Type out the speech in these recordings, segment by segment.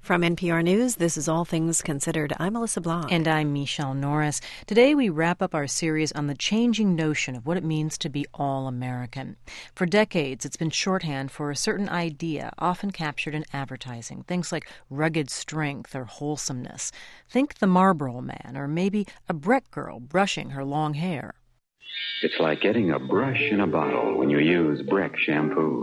From NPR News, this is All Things Considered. I'm Melissa Blanc. And I'm Michelle Norris. Today we wrap up our series on the changing notion of what it means to be all-American. For decades, it's been shorthand for a certain idea, often captured in advertising, things like rugged strength or wholesomeness. Think the Marlboro Man, or maybe a Breck girl brushing her long hair. It's like getting a brush in a bottle when you use Breck shampoo.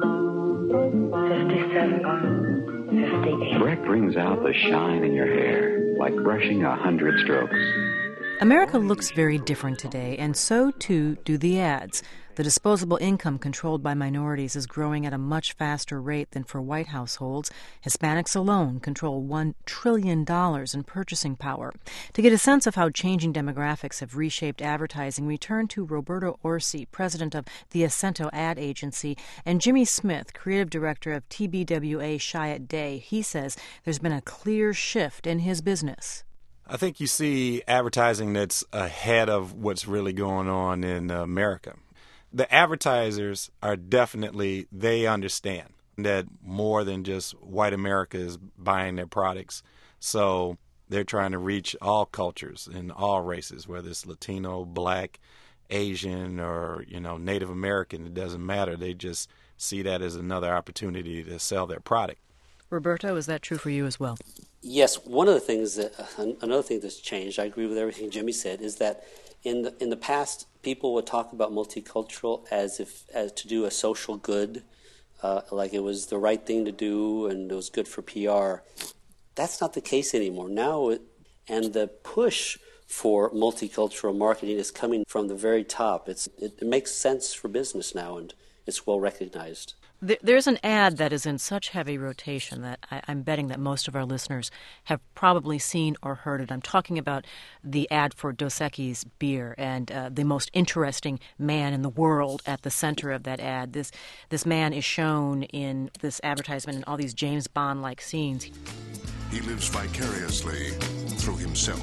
57. 58. Breck brings out the shine in your hair, like brushing 100 strokes. America looks very different today, and so too do the ads. The disposable income controlled by minorities is growing at a much faster rate than for white households. Hispanics alone control $1 trillion in purchasing power. To get a sense of how changing demographics have reshaped advertising, we turn to Roberto Orsi, president of the Acento ad agency, and Jimmy Smith, creative director of TBWA Chiat Day. He says there's been a clear shift in his business. I think you see advertising that's ahead of what's really going on in America. The advertisers are definitely, they understand that more than just white America is buying their products. So they're trying to reach all cultures and all races, whether it's Latino, Black, Asian, or, Native American. It doesn't matter. They just see that as another opportunity to sell their product. Roberto, is that true for you as well? Yes. Another thing that's changed, I agree with everything Jimmy said, is that in the past, people would talk about multicultural as to do a social good, like it was the right thing to do and it was good for PR. That's not the case anymore. Now, and the push for multicultural marketing is coming from the very top. It makes sense for business now, and it's well recognized. There's an ad that is in such heavy rotation that I'm betting that most of our listeners have probably seen or heard it. I'm talking about the ad for Dos Equis beer and the most interesting man in the world at the center of that ad. This man is shown in this advertisement in all these James Bond-like scenes. He lives vicariously through himself.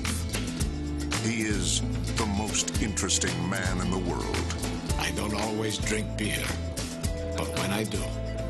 He is the most interesting man in the world. I don't always drink beer. But when I do,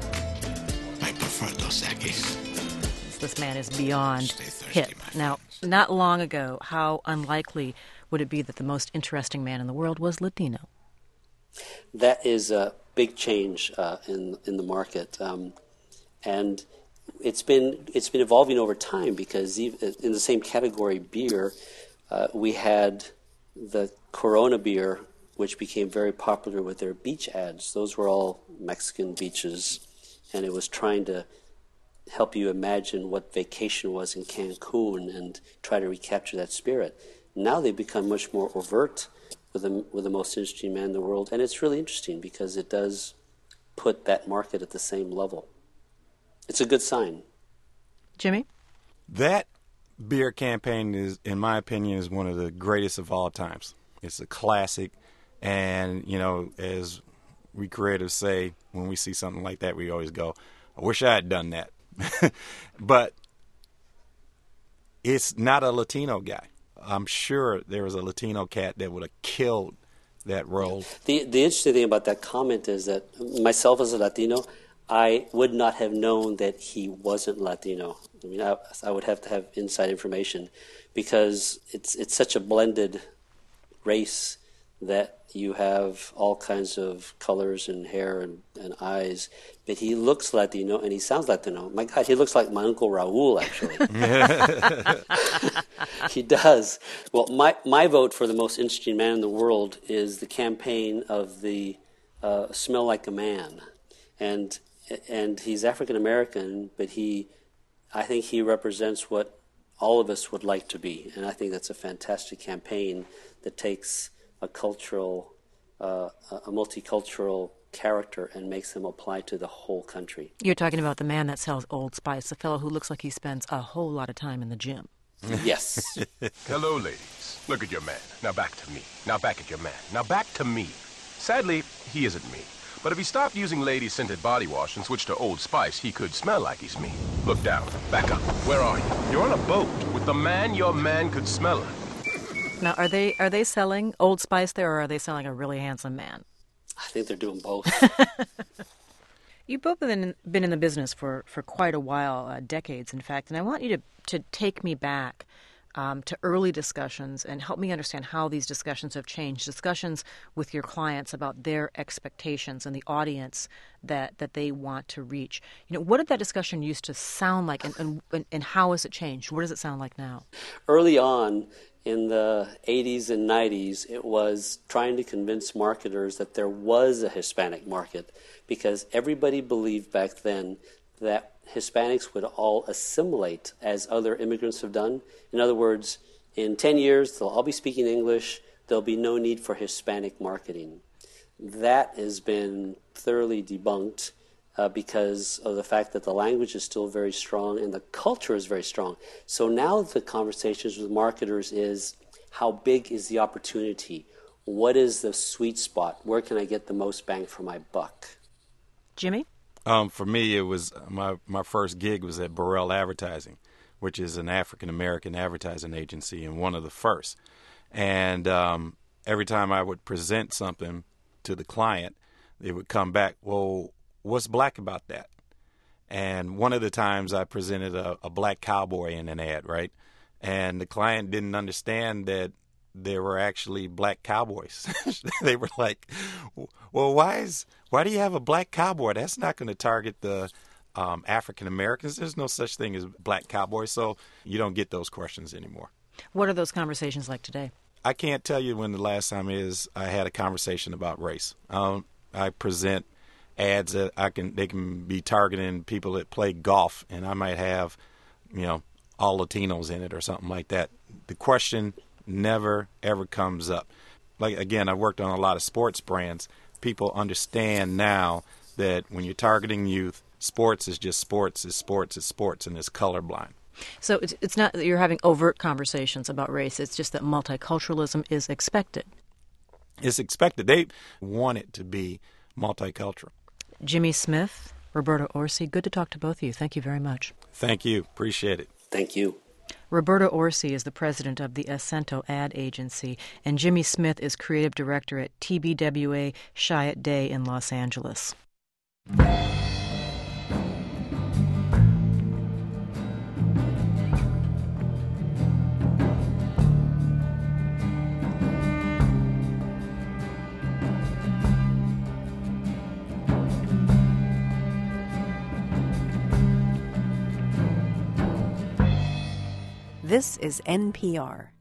I prefer Dos Equis. This man is beyond hip. Now, not long ago, how unlikely would it be that the most interesting man in the world was Latino? That is a big change in the market, and it's been evolving over time because in the same category, beer, we had the Corona beer, which became very popular with their beach ads. Those were all Mexican beaches, and it was trying to help you imagine what vacation was in Cancun and try to recapture that spirit. Now they've become much more overt with the most interesting man in the world, and it's really interesting because it does put that market at the same level. It's a good sign. Jimmy? That beer campaign is, in my opinion, is one of the greatest of all times. It's a classic. And, as we creatives say, when we see something like that, we always go, I wish I had done that. But it's not a Latino guy. I'm sure there was a Latino cat that would have killed that role. The interesting thing about that comment is that myself as a Latino, I would not have known that he wasn't Latino. I mean, I would have to have inside information because it's such a blended race that you have all kinds of colors and hair and eyes, but he looks Latino and he sounds Latino. My God, he looks like my Uncle Raul, actually. He does. Well, my vote for the most interesting man in the world is the campaign of the Smell Like a Man. And he's African American, but I think he represents what all of us would like to be. And I think that's a fantastic campaign that takes a multicultural character and makes them apply to the whole country. You're talking about the man that sells Old Spice, the fellow who looks like he spends a whole lot of time in the gym. Yes. Hello, ladies. Look at your man. Now back to me. Now back at your man. Now back to me. Sadly, he isn't me. But if he stopped using lady-scented body wash and switched to Old Spice, he could smell like he's me. Look down. Back up. Where are you? You're on a boat with the man your man could smell like. Now, are they selling Old Spice there, or are they selling a really handsome man? I think they're doing both. You've both been in the business for quite a while, decades, in fact, and I want you to take me back to early discussions and help me understand how these discussions have changed, discussions with your clients about their expectations and the audience that they want to reach. What did that discussion used to sound like, and how has it changed? What does it sound like now? Early on, in the 80s and 90s, it was trying to convince marketers that there was a Hispanic market, because everybody believed back then that Hispanics would all assimilate as other immigrants have done. In other words, in 10 years, they'll all be speaking English. There'll be no need for Hispanic marketing. That has been thoroughly debunked because of the fact that the language is still very strong and the culture is very strong. So now the conversations with marketers is, how big is the opportunity? What is the sweet spot? Where can I get the most bang for my buck? Jimmy? For me, it was my first gig was at Burrell Advertising, which is an African-American advertising agency and one of the first. And every time I would present something to the client, they would come back, well, what's black about that? And one of the times I presented a black cowboy in an ad, right? And the client didn't understand that there were actually black cowboys. They were like, well, why do you have a black cowboy? That's not going to target the African Americans. There's no such thing as black cowboys, so you don't get those questions anymore. What are those conversations like today? I can't tell you when the last time is I had a conversation about race. I present ads that they can be targeting people that play golf, and I might have, all Latinos in it or something like that. The question never, ever comes up. Like, again, I've worked on a lot of sports brands. People understand now that when you're targeting youth, sports is just sports, is sports, is sports, and it's colorblind. So it's not that you're having overt conversations about race. It's just that multiculturalism is expected. It's expected. They want it to be multicultural. Jimmy Smith, Roberto Orsi, good to talk to both of you. Thank you very much. Thank you. Appreciate it. Thank you. Roberto Orsi is the president of the Acento Ad Agency, and Jimmy Smith is creative director at TBWA Chiat Day in Los Angeles. This is NPR.